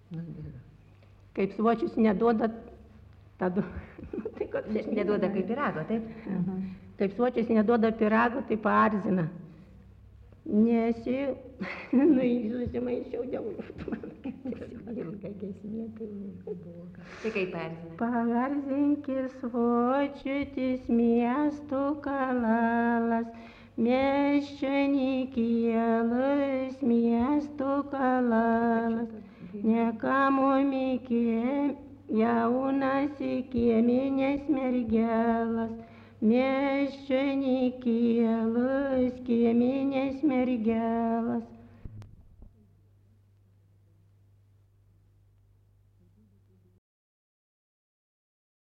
Kaip svočius neduoda, tada... Neduoda kaip pyrago, taip? Kaip svočius neduoda pyrago, tai paarzina. Nesi, susimaišiau dėl ilga gesmė, tai buvo. Tai kaip paarzina? Paarzinkis svočiutis miestų kalalas, miesčionikėlas, miestų kalalas, nekamomikė, jaunas kieminės mergelas, miesčionikėlas, kieminės mergelas.